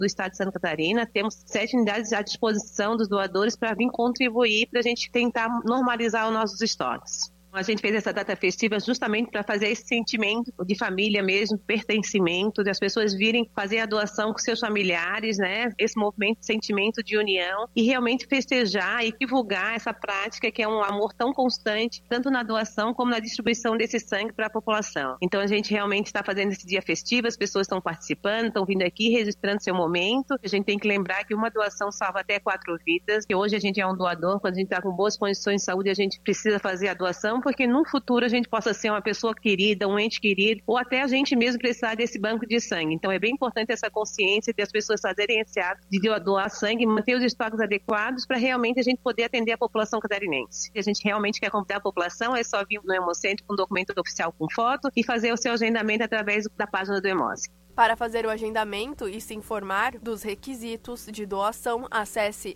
do estado de Santa Catarina. Temos 7 unidades à disposição dos doadores para vir contribuir para a gente tentar normalizar os nossos estoques. A gente fez essa data festiva justamente para fazer esse sentimento de família mesmo, pertencimento, das pessoas virem fazer a doação com seus familiares, né? Esse movimento, sentimento de união e realmente festejar e divulgar essa prática que é um amor tão constante, tanto na doação como na distribuição desse sangue para a população. Então a gente realmente está fazendo esse dia festivo, as pessoas estão participando, estão vindo aqui, registrando seu momento. A gente tem que lembrar que uma doação salva até 4 vidas, que hoje a gente é um doador, quando a gente está com boas condições de saúde, a gente precisa fazer a doação, porque no futuro a gente possa ser uma pessoa querida, um ente querido, ou até a gente mesmo precisar desse banco de sangue. Então é bem importante essa consciência de as pessoas fazerem esse ato de doar sangue, manter os estoques adequados para realmente a gente poder atender a população catarinense. Se a gente realmente quer convidar a população, é só vir no Hemocentro com documento oficial com foto e fazer o seu agendamento através da página do Hemoce. Para fazer o agendamento e se informar dos requisitos de doação, acesse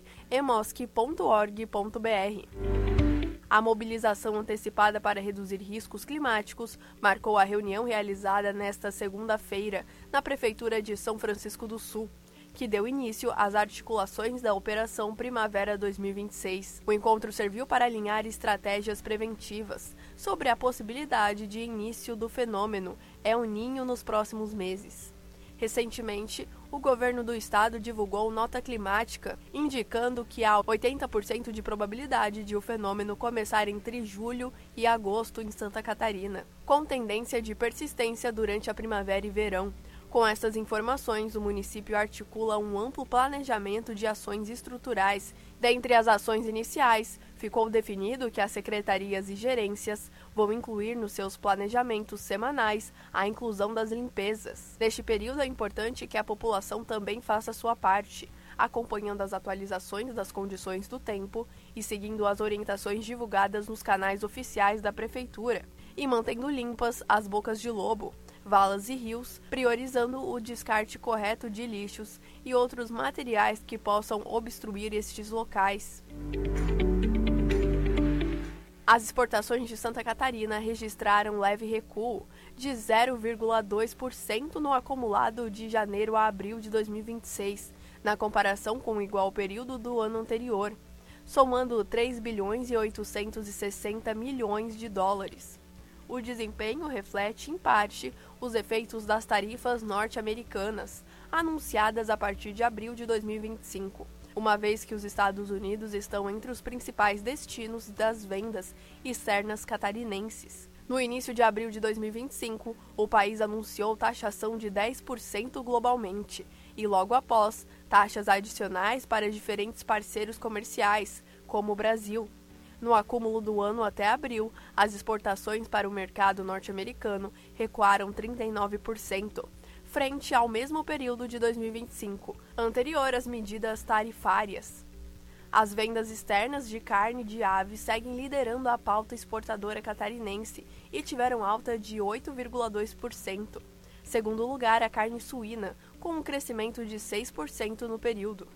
hemosc.org.br. A mobilização antecipada para reduzir riscos climáticos marcou a reunião realizada nesta segunda-feira na Prefeitura de São Francisco do Sul, que deu início às articulações da Operação Primavera 2026. O encontro serviu para alinhar estratégias preventivas sobre a possibilidade de início do fenômeno El Niño nos próximos meses. Recentemente, o governo do estado divulgou nota climática indicando que há 80% de probabilidade de o fenômeno começar entre julho e agosto em Santa Catarina, com tendência de persistência durante a primavera e verão. Com essas informações, o município articula um amplo planejamento de ações estruturais. Dentre as ações iniciais, ficou definido que as secretarias e gerências vão incluir nos seus planejamentos semanais a inclusão das limpezas. Neste período, é importante que a população também faça sua parte, acompanhando as atualizações das condições do tempo e seguindo as orientações divulgadas nos canais oficiais da Prefeitura, e mantendo limpas as bocas de lobo, valas e rios, priorizando o descarte correto de lixos e outros materiais que possam obstruir estes locais. As exportações de Santa Catarina registraram leve recuo de 0,2% no acumulado de janeiro a abril de 2026, na comparação com o igual período do ano anterior, somando 3 bilhões e 860 milhões de dólares. O desempenho reflete, em parte, os efeitos das tarifas norte-americanas, anunciadas a partir de abril de 2025, uma vez que os Estados Unidos estão entre os principais destinos das vendas externas catarinenses. No início de abril de 2025, o país anunciou taxação de 10% globalmente e, logo após, taxas adicionais para diferentes parceiros comerciais, como o Brasil. No acúmulo do ano até abril, as exportações para o mercado norte-americano recuaram 39%, frente ao mesmo período de 2025, anterior às medidas tarifárias. As vendas externas de carne de ave seguem liderando a pauta exportadora catarinense e tiveram alta de 8,2%. Segundo lugar, a carne suína, com um crescimento de 6% no período.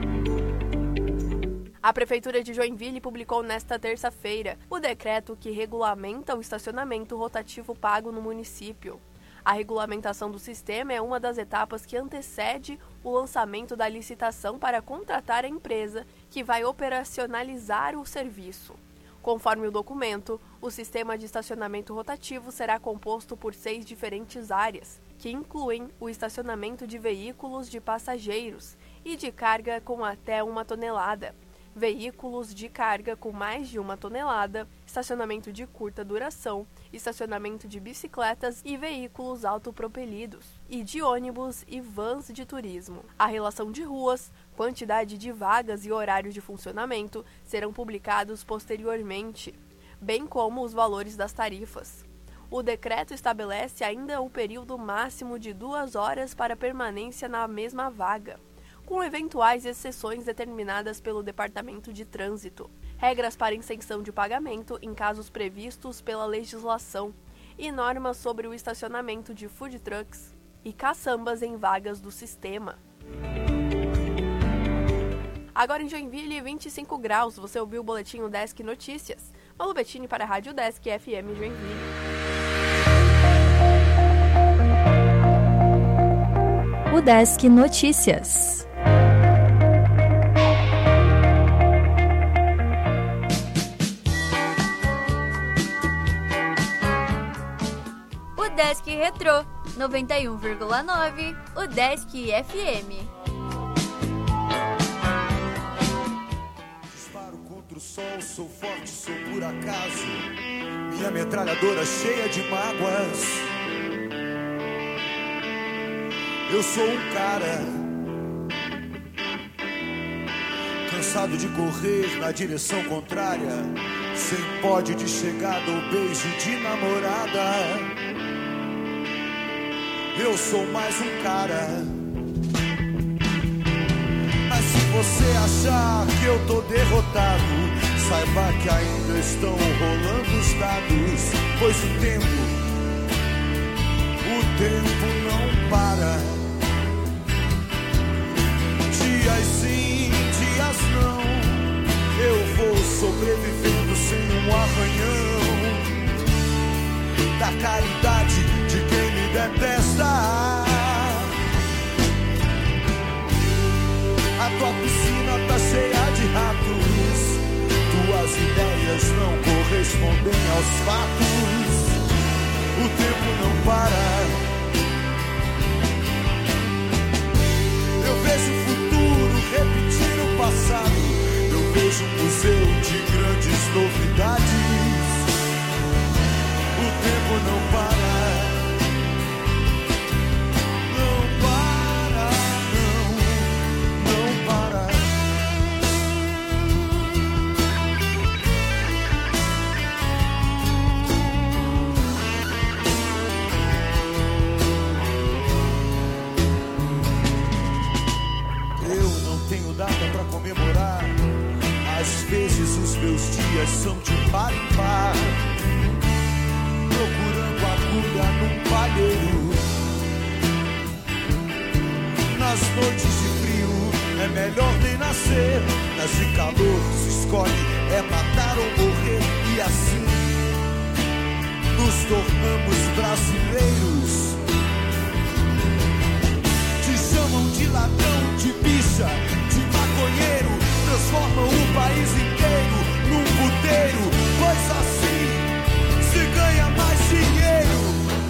A Prefeitura de Joinville publicou nesta terça-feira o decreto que regulamenta o estacionamento rotativo pago no município. A regulamentação do sistema é uma das etapas que antecede o lançamento da licitação para contratar a empresa que vai operacionalizar o serviço. Conforme o documento, o sistema de estacionamento rotativo será composto por 6 diferentes áreas, que incluem o estacionamento de veículos de passageiros e de carga com até 1 tonelada, veículos de carga com mais de 1 tonelada, estacionamento de curta duração, estacionamento de bicicletas e veículos autopropelidos, e de ônibus e vans de turismo. A relação de ruas, quantidade de vagas e horário de funcionamento serão publicados posteriormente, bem como os valores das tarifas. O decreto estabelece ainda o período máximo de 2 horas para permanência na mesma vaga, com eventuais exceções determinadas pelo Departamento de Trânsito, regras para isenção de pagamento em casos previstos pela legislação e normas sobre o estacionamento de food trucks e caçambas em vagas do sistema. Agora em Joinville, 25 graus. Você ouviu o Boletim Udesc Notícias. Malu Bettini para a Rádio Udesc FM Joinville. Udesc Notícias. Udesc Retrô 91,9, Udesc FM. Disparo contra o sol, sou forte, sou por acaso. Minha metralhadora cheia de mágoas. Eu sou um cara cansado de correr na direção contrária, sem pódio de chegada ou beijo de namorada. Eu sou mais um cara. Mas se você achar que eu tô derrotado, saiba que ainda estão rolando os dados, pois o tempo não para. Dias sim, dias não, eu vou sobrevivendo sem um arranhão da caridade de quem me detesta. A tua piscina tá cheia de ratos, tuas ideias não correspondem aos fatos. O tempo não para. Eu vejo o futuro repetir o passado. Eu vejo um museu de grandes novidades. O tempo não para. Não para, não para. Eu não tenho data pra comemorar. Às vezes os meus dias são de par em par, procurando agulha num palheiro. Nas noites de frio é melhor nem nascer, nas de calor se escolhe é matar ou morrer. E assim nos tornamos brasileiros. Te chamam de ladrão, de bicha, de maconheiro, transformam o país inteiro num puteiro, pois assim se ganha mais dinheiro.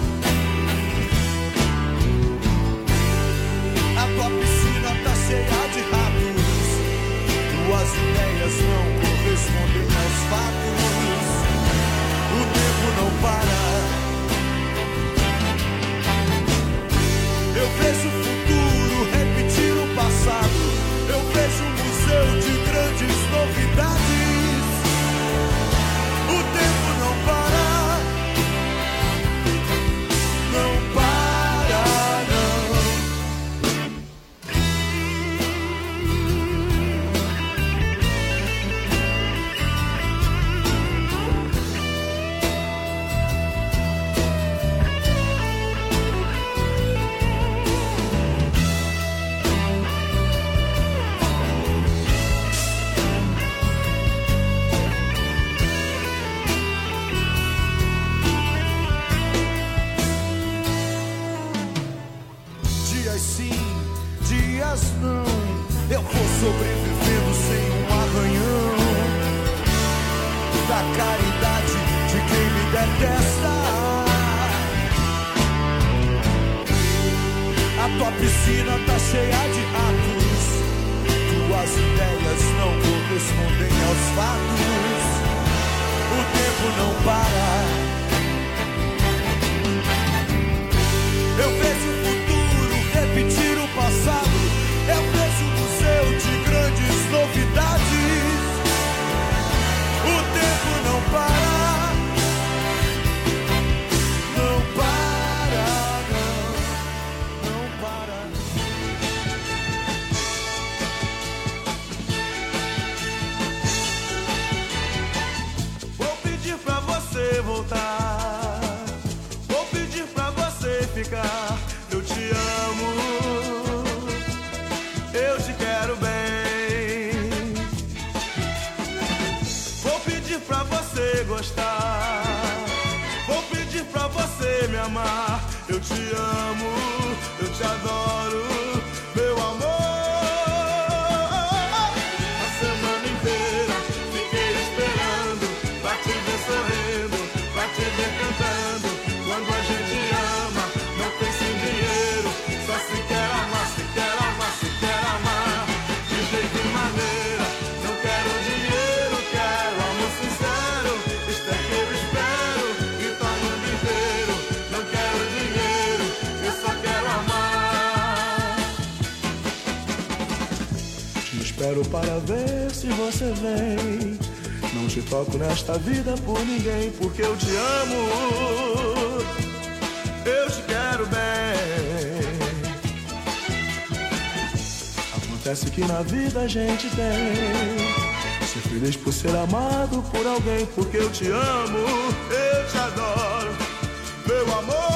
A tua piscina tá cheia de ratos, tuas ideias não correspondem aos fatos. O tempo não para. Eu vejo o futuro repetir o passado. Eu vejo um museu de grandes novidades. O tempo não para. Não para, não. Dias sim, dias não, eu vou sobrevivendo sem um arranhão da caridade de quem me detesta. A tua piscina tá cheia de ratos, tuas ideias não correspondem aos fatos. O tempo não para. Eu vejo o futuro repetir o passado. Eu vejo um museu de grandes novidades. O tempo não para. Não para, não para. Vou pedir pra você voltar. Vou pedir pra você ficar. Eu te amo, eu te quero bem. Vou pedir pra você gostar. Vou pedir pra você me amar. Eu te amo, eu te adoro. espero para ver se você vem. Não te troco nesta vida por ninguém, porque eu te amo, eu te quero bem. Acontece que na vida a gente tem ser feliz por ser amado por alguém, porque eu te amo, eu te adoro, meu amor.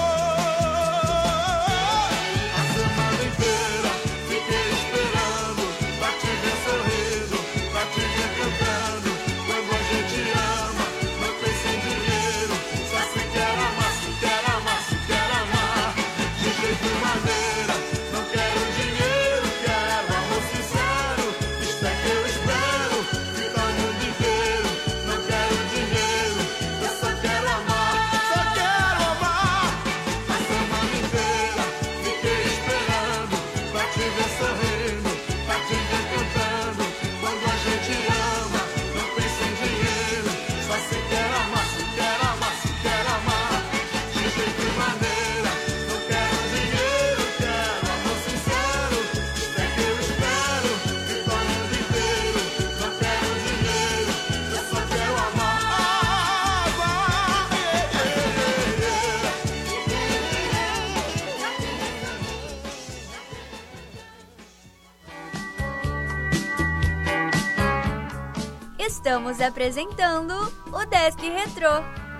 Estamos apresentando o Desk Retrô.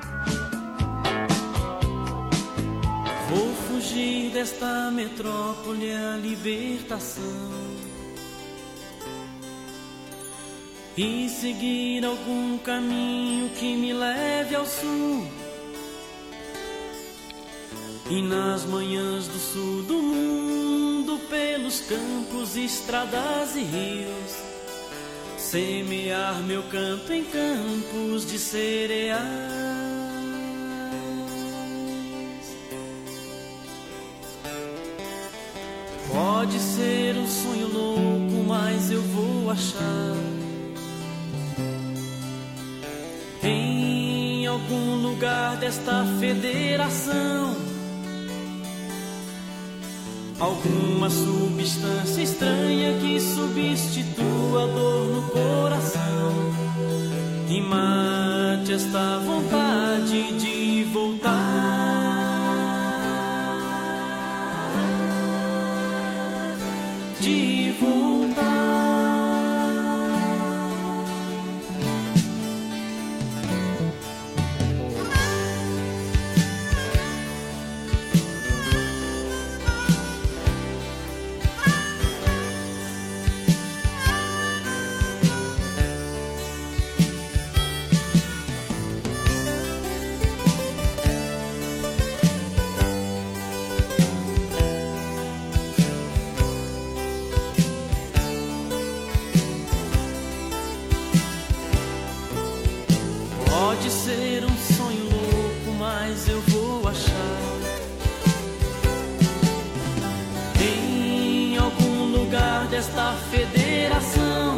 Vou fugir desta metrópole a libertação e seguir algum caminho que me leve ao sul. E nas manhãs do sul do mundo, pelos campos, estradas e rios, semear meu canto em campos de cereais. Pode ser um sonho louco, mas eu vou achar em algum lugar desta federação alguma substância estranha que substitua a dor no coração e mate esta vontade de voltar, de voltar. Pode ser um sonho louco, mas eu vou achar em algum lugar desta federação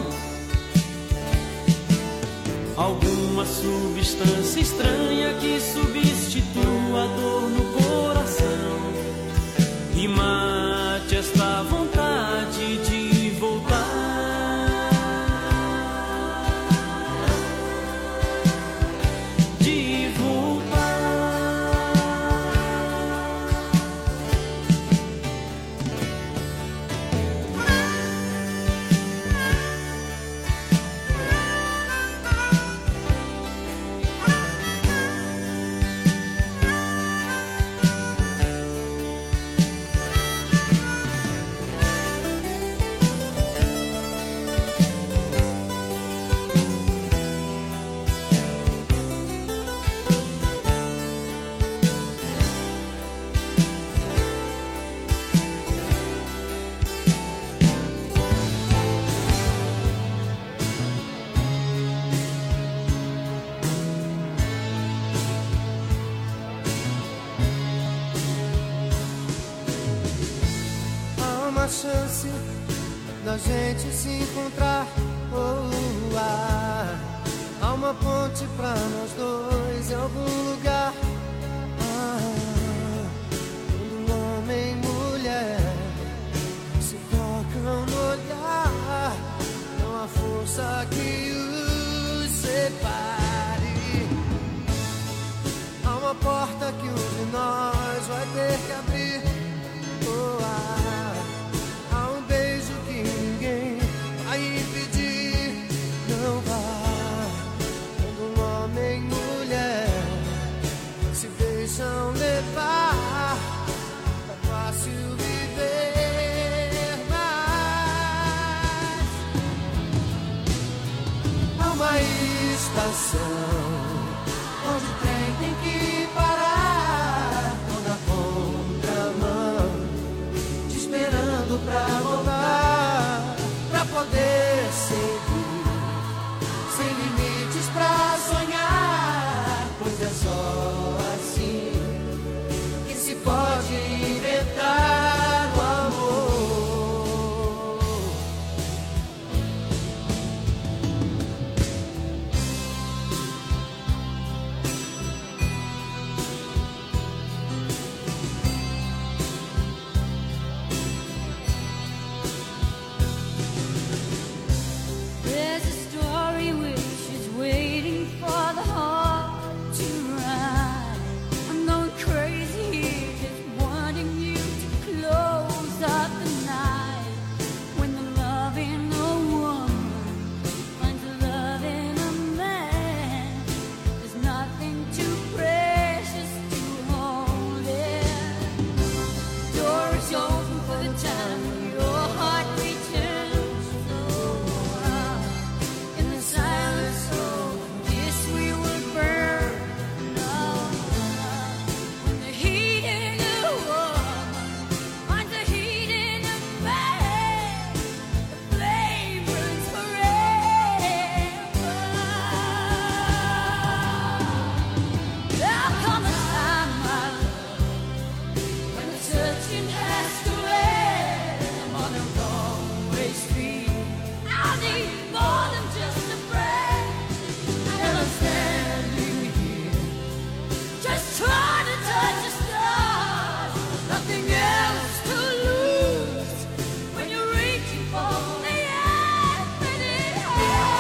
alguma substância estranha que substitua a dor no coração e mate esta vontade de voltar. Chance da gente se encontrar, há uma ponte pra nós dois em algum lugar, quando homem e mulher se tocam no olhar, estação, onde o trem tem que parar, toda contramão, te esperando pra voltar, pra poder seguir, sem limites pra sonhar, pois é só assim que se pode inventar o amor. There's a story which is waiting for the heart to write. I'm going crazy here, just wanting you to close up the night. When the love in a woman finds the love in a man, there's nothing too precious to hold it. The door is open for the time when your heart returns so high. In the silence of this we will burn up. When the heat in a woman finds the heat in a man, the flame burns forever. There'll come a time, my love, when the searching has to end. I'm on a one-way street. I need more than just a friend. And I'm standing here, just trying to touch the stars. Nothing else to lose when you're reaching for the infinite high.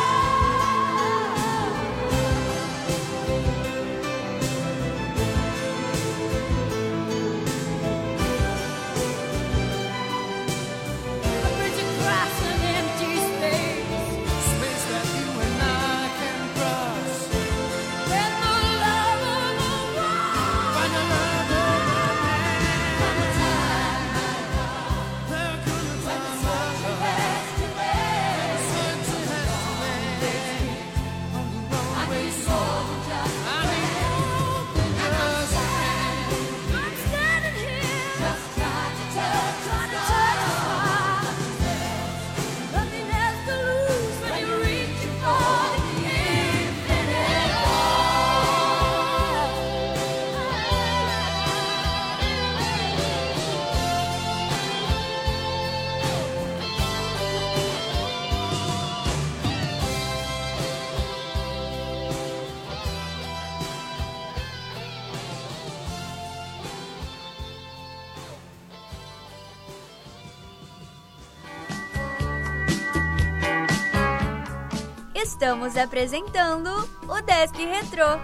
A bridge across an empty space, Space that you and I can cross. when the love of the world Find another man. There comes a time, my love, searching has to end. On the one-way street, I need more than just a friend. I'm standing here, just trying to touch the heart. Nothing else to lose when you're reaching for the infinite Estamos apresentando o Desk Retrô.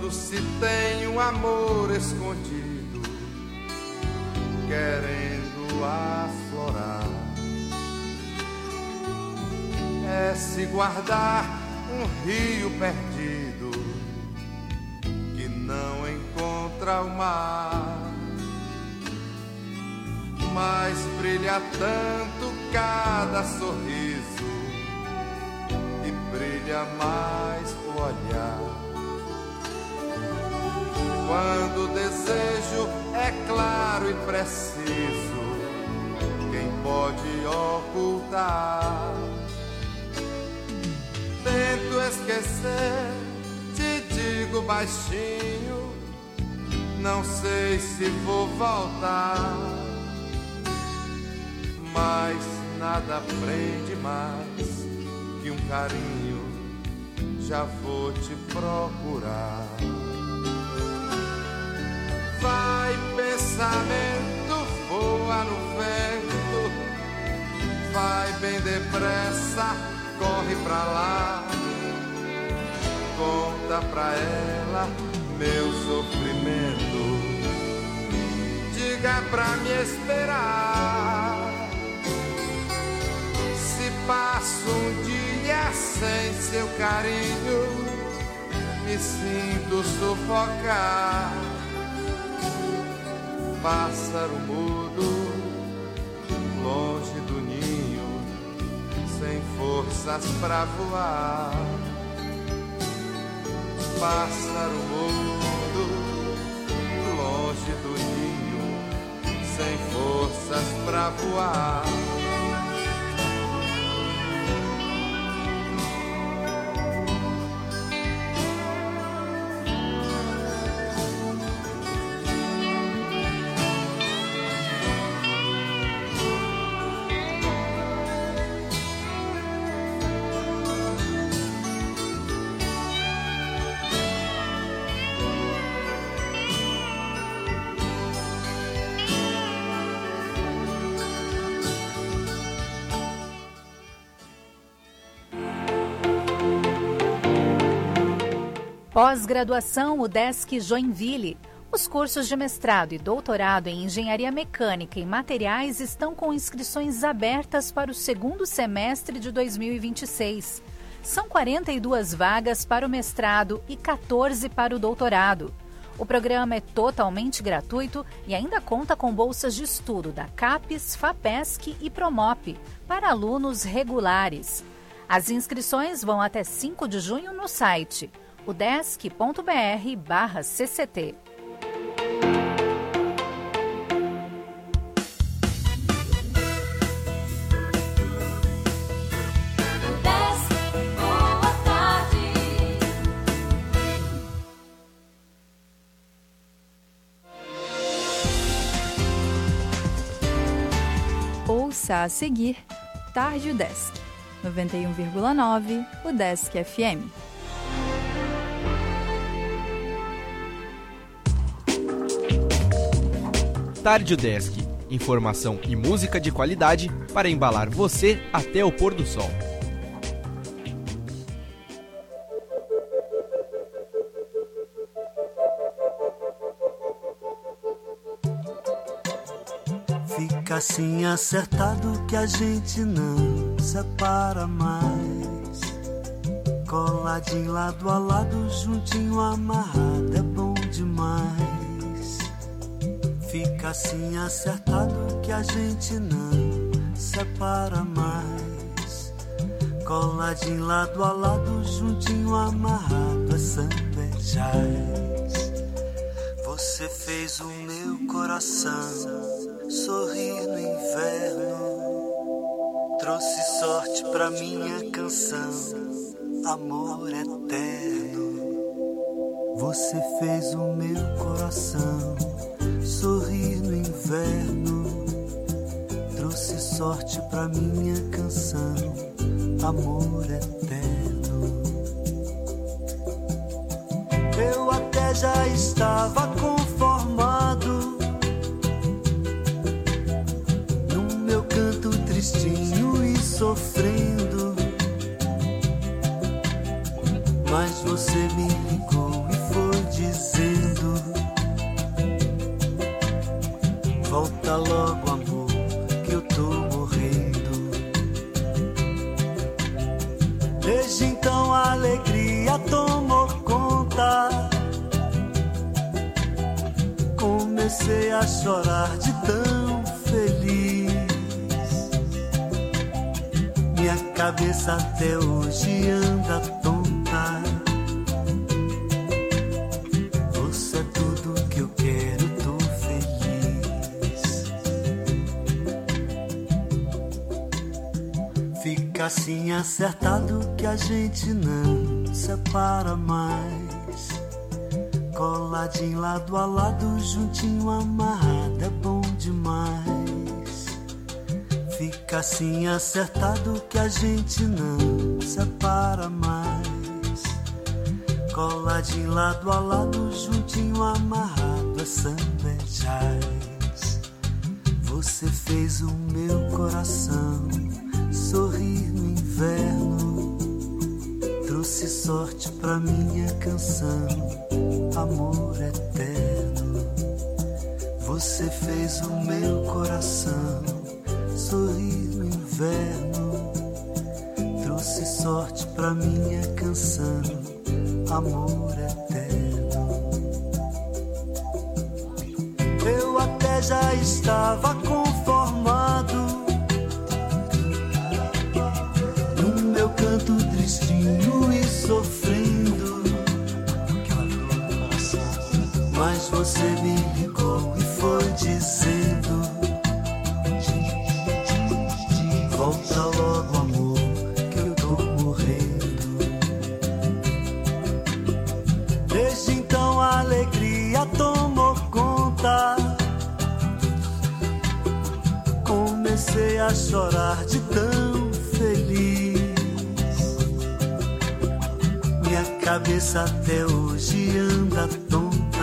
quando se tem um amor escondido, querendo aflorar. É se guardar um rio perdido que não encontra o mar. Mas brilha tanto cada sorriso e brilha mais o olhar. Quando o desejo é claro e preciso, quem pode ocultar? Tento esquecer, te digo baixinho, não sei se vou voltar. Mas nada prende mais que um carinho, já vou te procurar. Vai pensamento, voa no vento, vai bem depressa, corre pra lá. Conta pra ela meu sofrimento, diga pra me esperar. Se passo um dia sem seu carinho, me sinto sufocar. Pássaro mudo, longe do ninho, sem forças pra voar. Pássaro mudo, longe do ninho, sem forças pra voar. Pós-graduação UDESC Joinville. Os cursos de mestrado e doutorado em Engenharia Mecânica e Materiais estão com inscrições abertas para o segundo semestre de 2026. São 42 vagas para o mestrado e 14 para o doutorado. O programa é totalmente gratuito e ainda conta com bolsas de estudo da CAPES, FAPESC e PROMOP para alunos regulares. As inscrições vão até 5 de junho no site udesc.br/CCT. Ouça a seguir Tarde UDESC, 91,9 UDESC FM. Tarde UDESC, informação e música de qualidade para embalar você até o pôr do sol. Fica assim acertado que a gente não separa mais. Coladinho lado a lado, juntinho amarrado, é bom demais. Fica assim acertado que a gente não separa mais. Coladinho lado a lado, juntinho amarrado, é samba, é jazz. Você fez o meu coração sorrir no inverno, trouxe sorte pra minha canção, amor eterno. Você fez o meu coração sorrir no inverno, trouxe sorte pra minha canção, amor eterno. Eu até já estava conformado no meu canto tristinho e sofrendo, mas você me ligou e foi de dizendo: volta logo, amor, que eu tô morrendo. Desde então a alegria tomou conta. Comecei a chorar de tão feliz. Minha cabeça até hoje anda tonta. Você é tudo que eu quero, tô feliz. Fica assim acertado que a gente não separa mais. Coladinho lado a lado, juntinho amarrado, é bom demais. Fica assim acertado que a gente não separa mais. Coladinho lado a lado, juntinho amarrado, é samba, é jazz. Você fez o meu coração sorrir no inverno. Trouxe sorte pra minha canção, amor eterno. Você fez o meu coração sorrir no inverno. Trouxe sorte pra minha canção, amor eterno. Eu até já estava conformado no meu canto tristinho e sofrendo. Mas você me ligou e foi dizendo: volta logo, amor, que eu tô morrendo. Desde então a alegria tomou conta. Comecei a chorar de tão feliz. Minha cabeça até hoje anda tonta.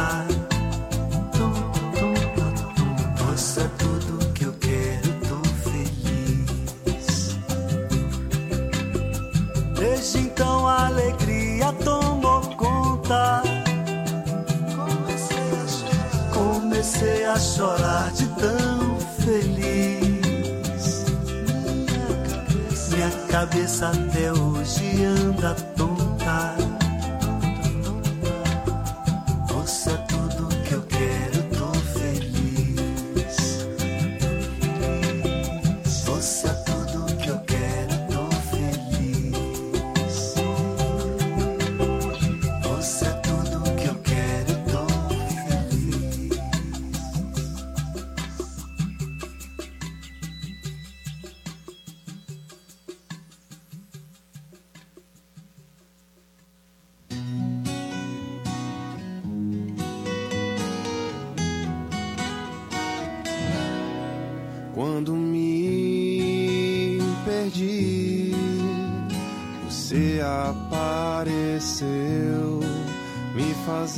Você é tudo que eu quero, tô feliz. Desde então a alegria tomou conta. Comecei a chorar de tão feliz. Minha cabeça até hoje anda tonta. Você é tudo que eu quero, tô feliz. Você é tudo que eu quero, tô feliz. Você é tudo que eu quero, tô feliz. Quando me perdi, você apareceu, me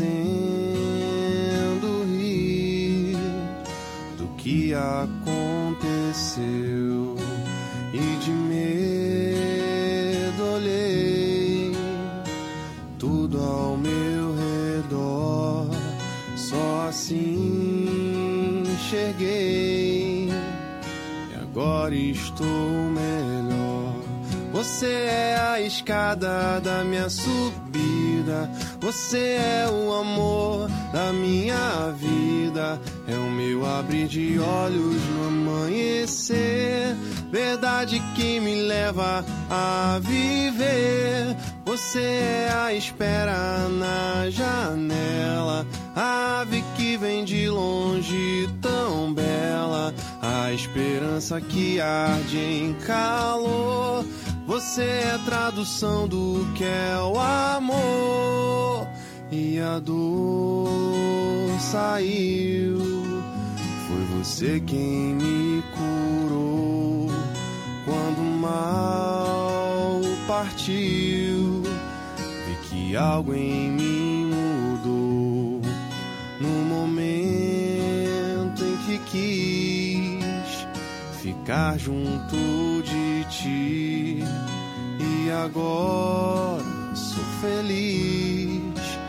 fazendo rir do que aconteceu. E de medo olhei tudo ao meu redor, só assim enxerguei. Agora estou melhor. Você é a escada da minha subida. Você é o amor da minha vida. É o meu abrir de olhos no amanhecer. Verdade que me leva a viver. Você é a espera na janela. A ave que vem de longe tão bela. A esperança que arde em calor. Você é tradução do que é o amor. E a dor saiu. Foi você quem me curou. Quando o mal partiu, vi que algo em mim mudou. No momento em que quis ficar junto de ti. E agora sou feliz.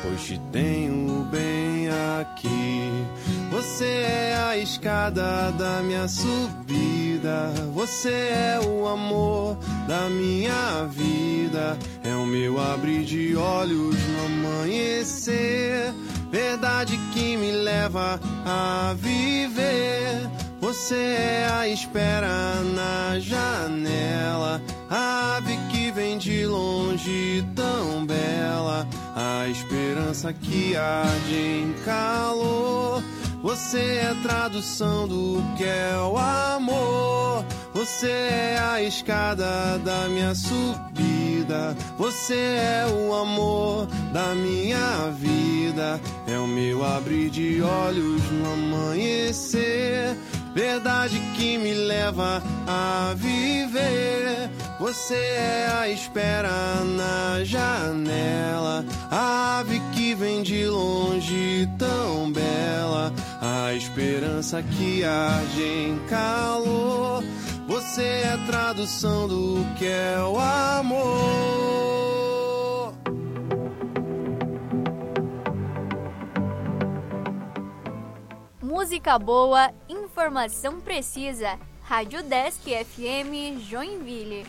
pois te tenho bem aqui. Você é a escada da minha subida, você é o amor da minha vida, é o meu abrir de olhos no amanhecer, verdade que me leva a viver. Você é a espera na janela, a ave que vem de longe tão bela, a esperança que arde em calor. Você é tradução do que é o amor. Você é a escada da minha subida, você é o amor da minha vida, é o meu abrir de olhos no amanhecer, verdade que me leva a viver. Você é a espera na janela, a ave que vem de longe tão bela, a esperança que arde em calor. Você é tradução do que é o amor. Música boa, informação precisa. Rádio Desk FM Joinville.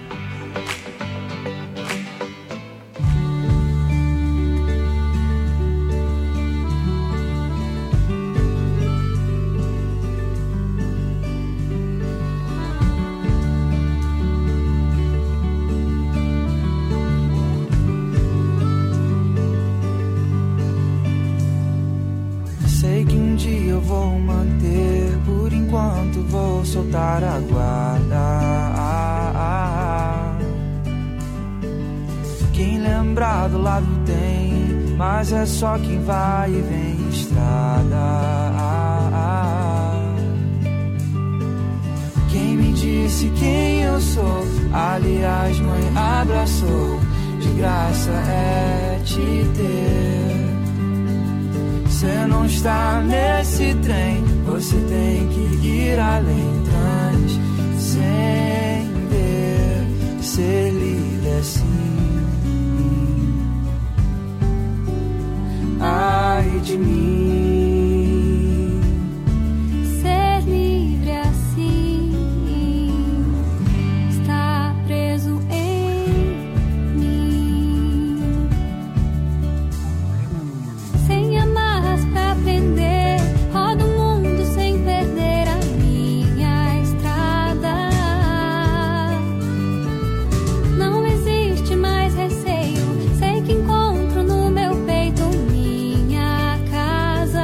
Sei que um dia eu vou manter, por enquanto vou soltar a guarda. Quem lembrar do lado tem, mas é só quem vai e vem estrada. Quem me disse quem eu sou, aliás mãe abraçou, de graça é te ter. Você não está nesse trem, você tem que ir além, transcender, ser livre assim. Ai de mim, ser livre assim, está preso em mim, sem amarras pra prender, rodo o mundo sem perder a minha estrada. Não existe mais receio, sei que encontro no meu peito minha casa.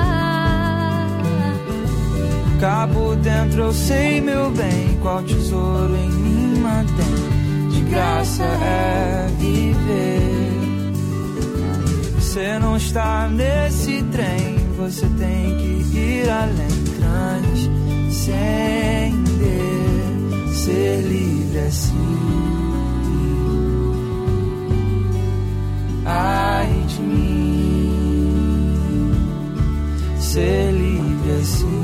cabo dentro eu sei meu bem, qual tesouro em mim mantém, de graça é viver. Você não está nesse trem, você tem que ir além, transcender, ser livre assim. Ai de mim, ser livre assim,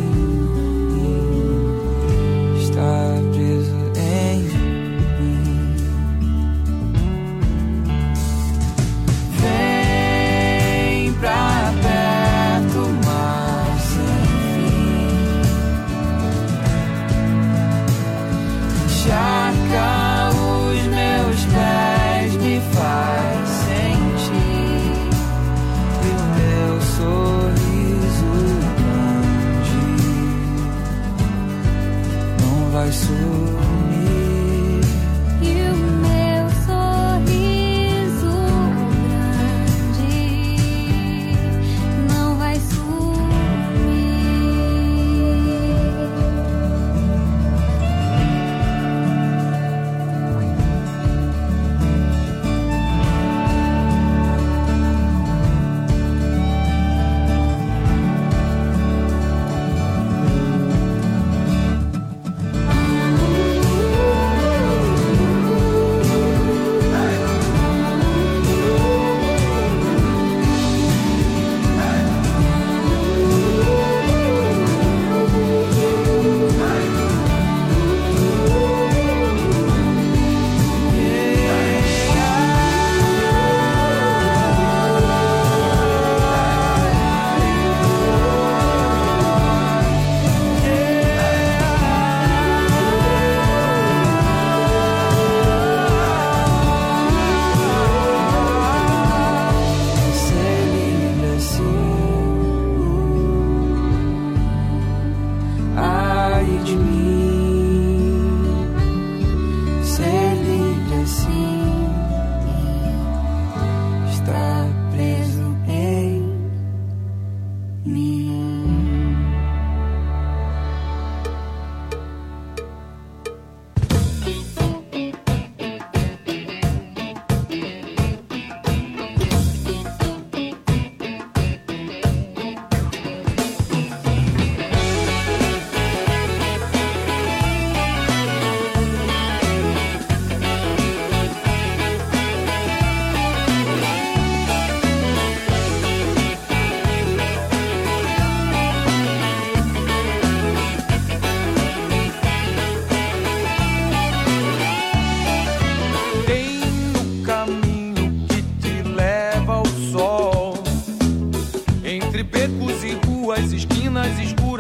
estar preso em mim. Vem pra perto, mas sem fim, encharca os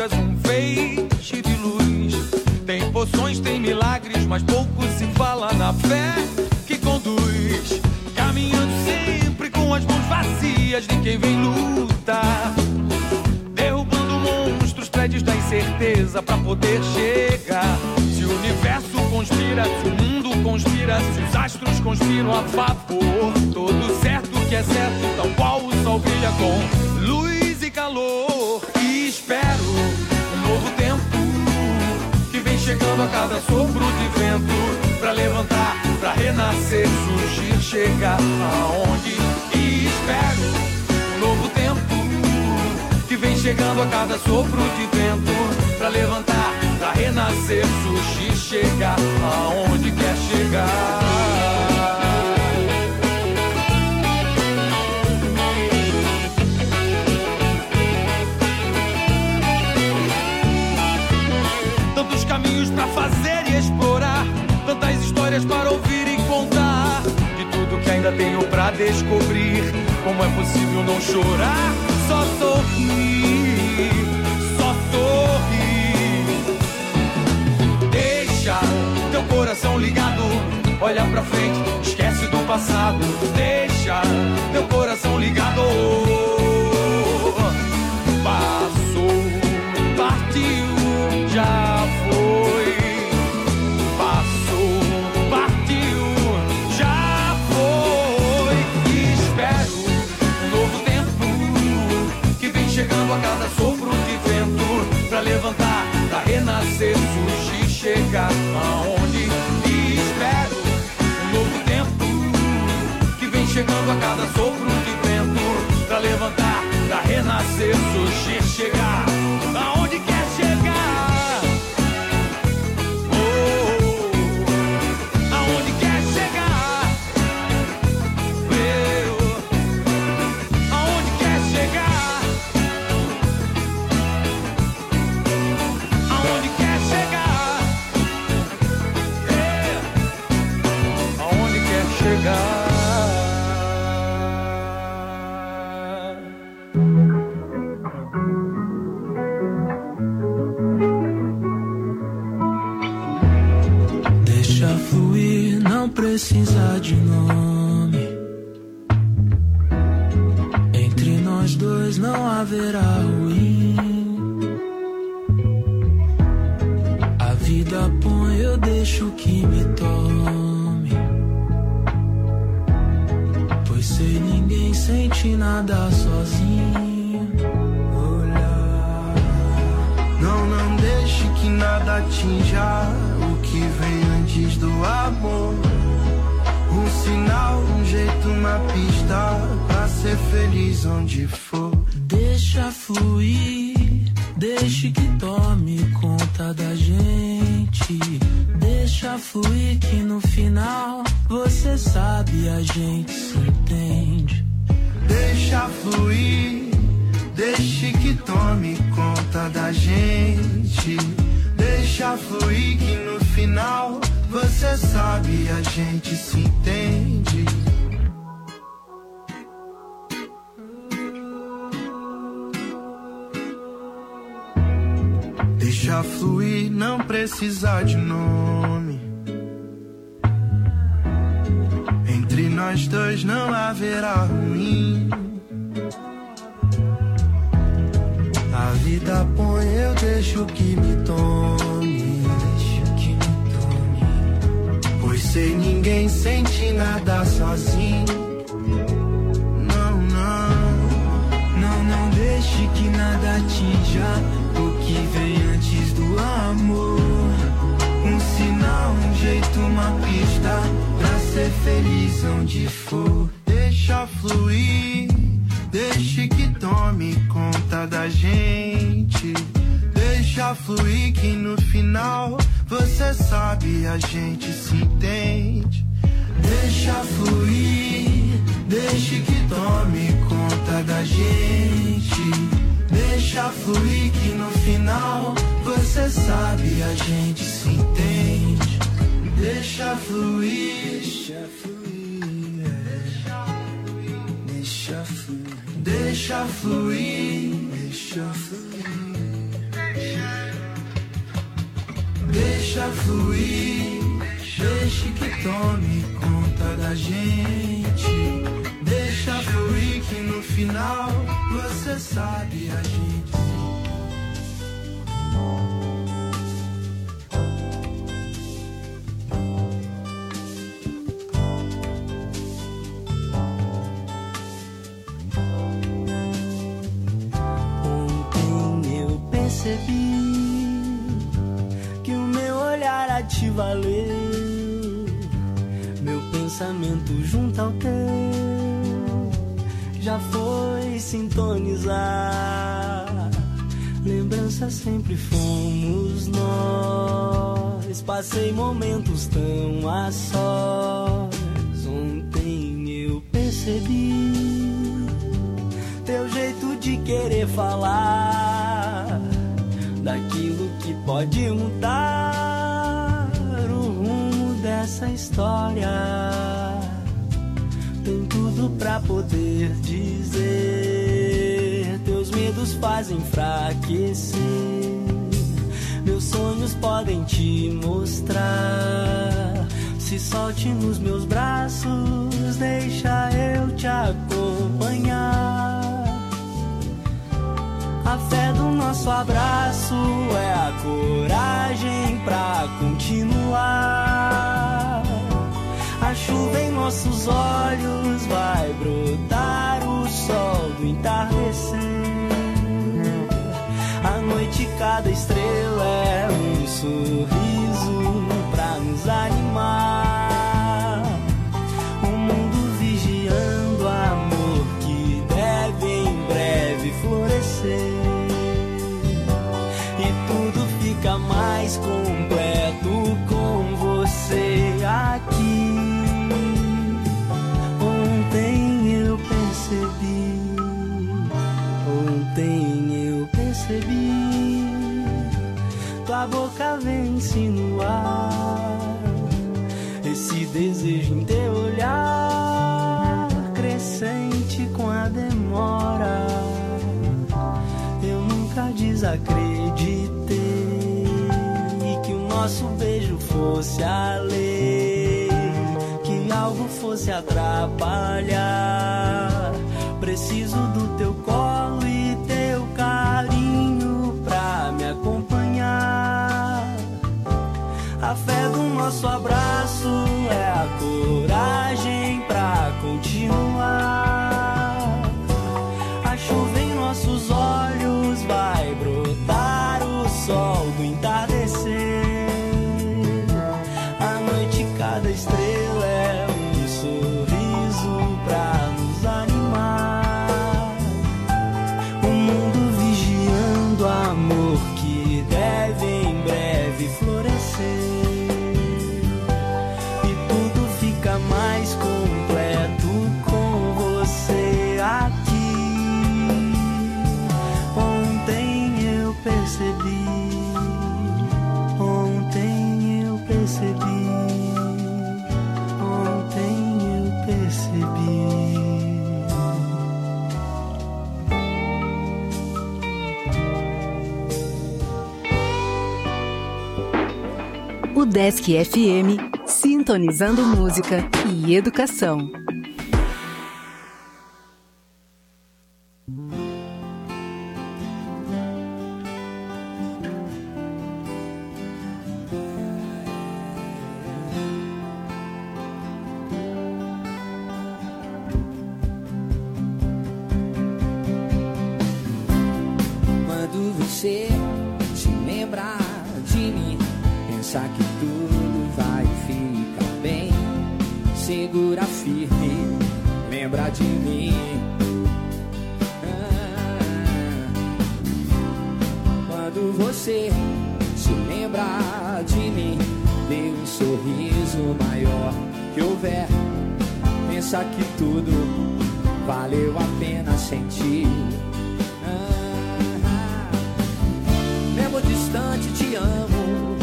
és um feixe de luz. Tem poções, tem milagres, mas pouco se fala na fé que conduz. Caminhando sempre com as mãos vazias de quem vem lutar, derrubando monstros, prédios da incerteza pra poder chegar. Se o universo conspira, se o mundo conspira, se os astros conspiram a favor, todo certo que é certo, tal qual o sol brilha com luz e calor. E espero um novo tempo que vem chegando a cada sopro de vento, pra levantar, pra renascer, surgir, chegar aonde. E espero um novo tempo que vem chegando a cada sopro de vento, pra levantar, pra renascer, surgir, chegar aonde quer chegar. Tantos caminhos pra fazer e explorar, tantas histórias para ouvir e contar, de tudo que ainda tenho pra descobrir. Como é possível não chorar? Só sorrir, só sorrir. Deixa teu coração ligado, olha pra frente, esquece do passado. Deixa teu coração ligado. Passou, partiu, já foi. Passou, partiu, já foi. E espero um novo tempo que vem chegando a cada sopro de vento, pra levantar, pra renascer, surgir, chegar aonde. E espero um novo tempo que vem chegando a cada sopro de vento, pra levantar, pra renascer, surgir, chegar aonde quer chegar. Oh, aonde quer chegar. Aonde quer chegar. Aonde quer chegar. Aonde quer chegar. Deixa fluir, não precisa de nome. Entre nós dois não haverá ruim. A vida põe, eu deixo que me tome. Pois sei, ninguém sente nada sozinho. Olhar, não deixe que nada atinja o que vem antes do amor. Um sinal, um jeito, uma pista pra ser feliz onde for. Deixa fluir, deixe que tome conta da gente. Deixa fluir que no final, você sabe, a gente se entende. Deixa fluir, deixe que tome conta da gente. Deixa fluir que no final, você sabe, a gente se entende. Deixa fluir, não precisa de nome. Entre nós dois não haverá ruim. A vida põe, eu deixo que me tome. Pois sei, ninguém sente nada sozinho. Não deixe que nada atinja o que vem antes do amor. Um sinal, um jeito, uma pista pra ser feliz onde for. Deixa fluir, deixe que tome conta da gente. Deixa fluir que no final, você sabe, a gente se entende. Deixa fluir, deixe que tome conta da gente. Deixa fluir que no final, você sabe, a gente se entende. Deixa fluir, deixa fluir, deixa fluir, deixa fluir, deixa fluir. Deixa fluir, deixe que tome conta da gente. Deixa fluir que no final você sabe a gente. Ontem eu percebi que o meu olhar a te valeu, meu pensamento junto ao teu já foi sintonizar. Lembrança sempre fomos nós, passei momentos tão a sós. Ontem eu percebi teu jeito de querer falar daquilo que pode mudar o rumo dessa história. Tem tudo pra poder dizer, teus medos fazem enfraquecer, meus sonhos podem te mostrar. Se solte nos meus braços, deixa eu te acompanhar. A fé do nosso abraço é a coragem pra continuar. A chuva em nossos olhos vai brotar o sol do entardecer. À noite cada estrela é um sorriso pra nos animar. O mundo vigiando o amor que deve em breve florescer. E tudo fica mais completo com você aqui. Ontem eu percebi, tua boca vem insinuar esse desejo em teu olhar, crescente com a demora. Eu nunca desacreditei que o nosso beijo fosse a lei, que algo fosse atrapalhar. Preciso do teu colo e teu carinho pra me acompanhar. A fé do nosso abraço é a coragem pra continuar. A chuva em nossos olhos vai brotar o sol do entardecer. À noite cada estrela é um sorriso pra nos animar. O mundo vigiando o amor que deve em breve florescer. E tudo fica mais completo com você aqui. Ontem eu percebi, ontem eu percebi, ontem eu percebi. O Desk FM, sintonizando música e educação. Quando você se lembrar de mim, pensar que tudo vai ficar bem, segura firme, lembra de mim. Quando você se lembrar de mim, dê um sorriso maior que houver, pensa que tudo valeu a pena sentir. Mesmo distante te amo,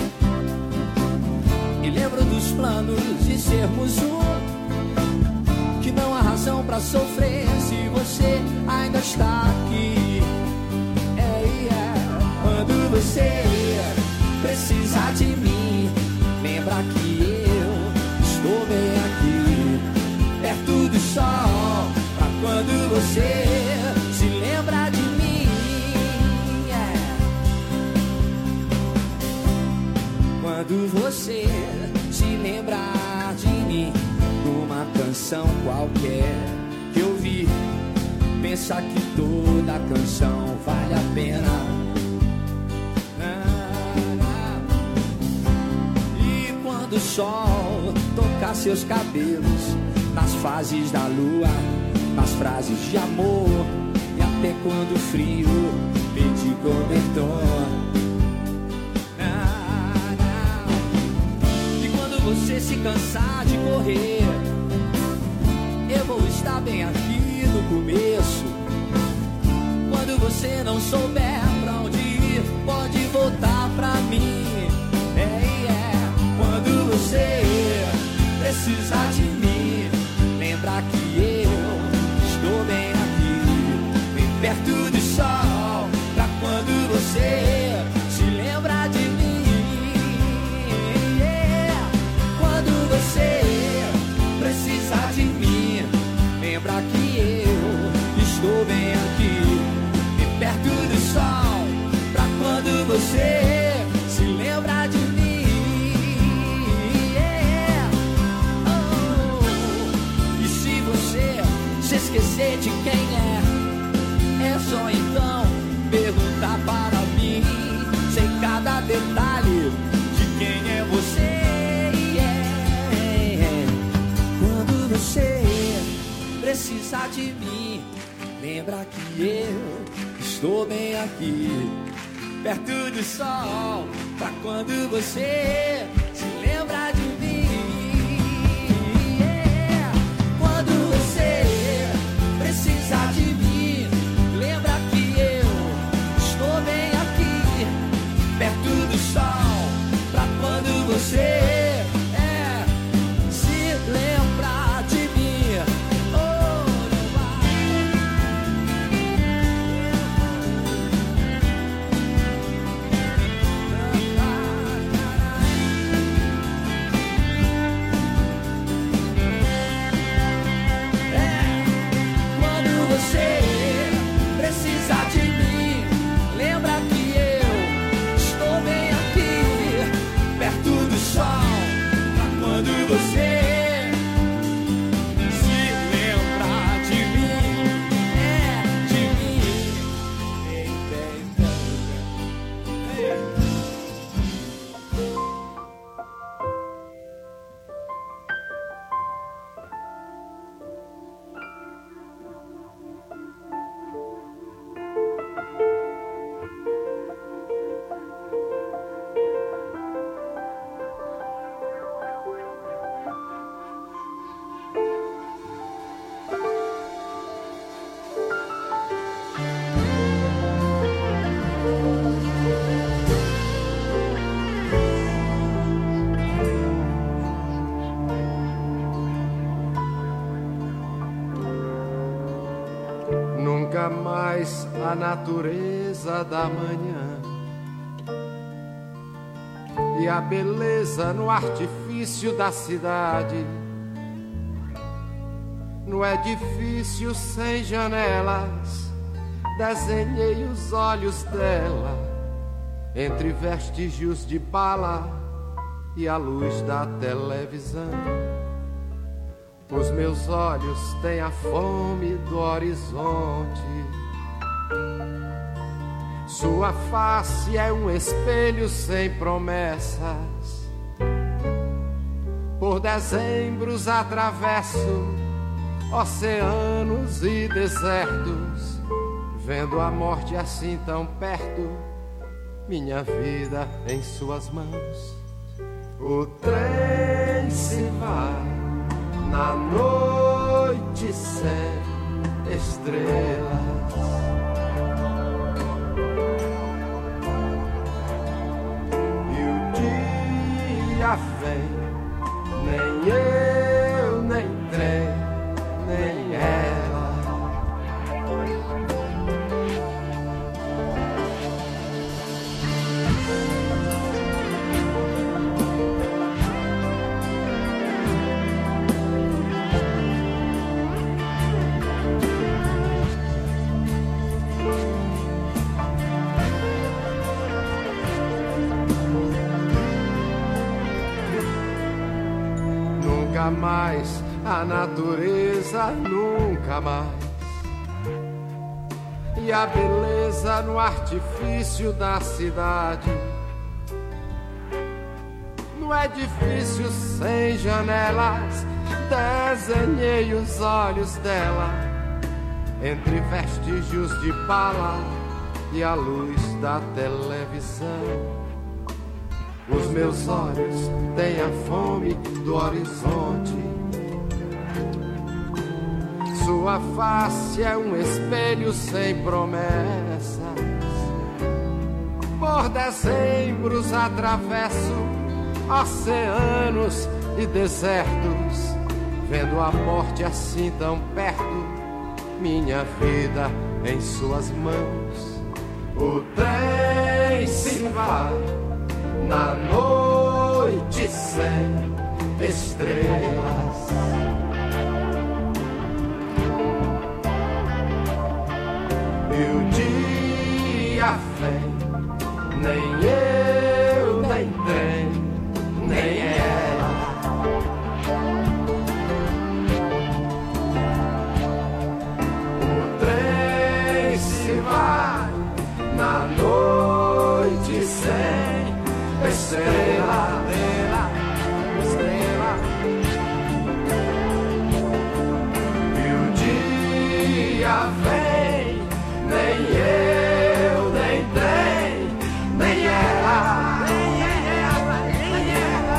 e lembro dos planos de sermos um, que não há razão pra sofrer se você ainda está aqui. Quando você precisar de mim, canção qualquer que eu vi. Pensa que toda canção vale a pena. E quando o sol tocar seus cabelos, nas fases da lua, nas frases de amor, e até quando o frio pedir cobertor. E quando você se cansar de correr, eu vou estar bem aqui no começo. Quando você não souber pra onde ir, pode voltar pra mim. Quando você precisar de mim, lembra que eu estou bem aqui, bem perto do sol. Pra quando você se lembrar de mim, quando você precisar de mim, lembra que eu estou bem aqui, bem perto do sol. Pra quando você se lembrar de mim. E se você se esquecer de quem é só então perguntar para mim. Sei cada detalhe de quem é você. Quando você precisar de mim, lembra que eu estou bem aqui, perto do sol. Pra quando você se lembrar de mim. Quando você precisar de mim, lembra que eu estou bem aqui, perto do sol. Pra quando você se lembrar de mim. Quando você precisar de mim, lembra que eu estou bem aqui, perto do sol. Pra quando você se lembrar de mim, de mim. Nunca mais a natureza da manhã e a beleza no artifício da cidade, no edifício sem janelas, desenhei os olhos dela entre vestígios de bala e a luz da televisão. Os meus olhos têm a fome do horizonte. Sua face é um espelho sem promessas. Por dezembros atravesso oceanos e desertos, vendo a morte assim tão perto, minha vida em suas mãos. O trem se vai na noite sem estrelas, e o dia vem, nem eu, nem trem, nem ela. Nunca mais a natureza nunca mais. E a beleza no artifício da cidade. No edifício sem janelas, desenhei os olhos dela entre vestígios de bala e a luz da televisão. Os meus olhos têm a fome do horizonte. Sua face é um espelho sem promessas. Por dezembros atravesso oceanos e desertos, vendo a morte assim tão perto, minha vida em suas mãos. O trem se vai na noite sem estrelas. E o dia vem, nem eu, nem trem, nem ela. O trem se vai na noite sem estrela, estrela. E o dia vem, nem eu, nem trem, nem ela, nem ela, nem ela.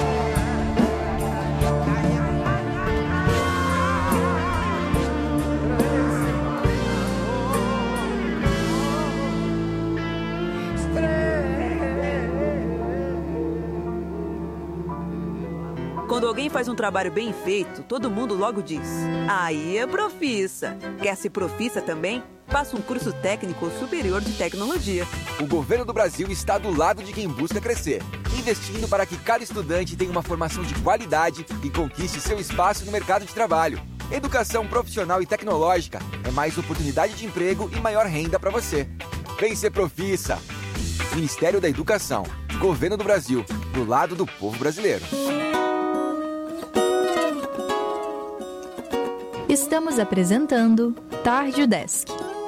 Quando alguém faz um trabalho bem feito, todo mundo logo diz: aí é profissa. Quer ser profissa também? Faça um curso técnico superior de tecnologia. O governo do Brasil está do lado de quem busca crescer, investindo para que cada estudante tenha uma formação de qualidade e conquiste seu espaço no mercado de trabalho. Educação profissional e tecnológica é mais oportunidade de emprego e maior renda para você. Vem ser profissa. Ministério da Educação, Governo do Brasil, do lado do povo brasileiro. Estamos apresentando Tarde Desk.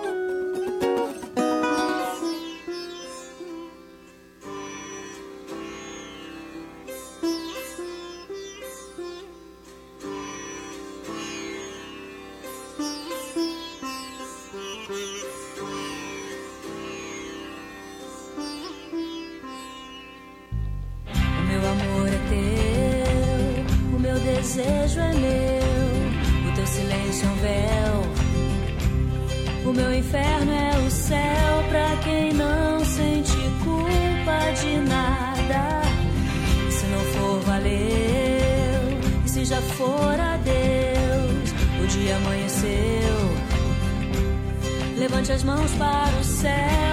O meu amor é teu, o meu desejo é meu, o teu silêncio é um véu. O meu inferno é o céu pra quem não sente culpa de nada. E se não for, valeu. E se já for, adeus. O dia amanheceu. Levante as mãos para o céu.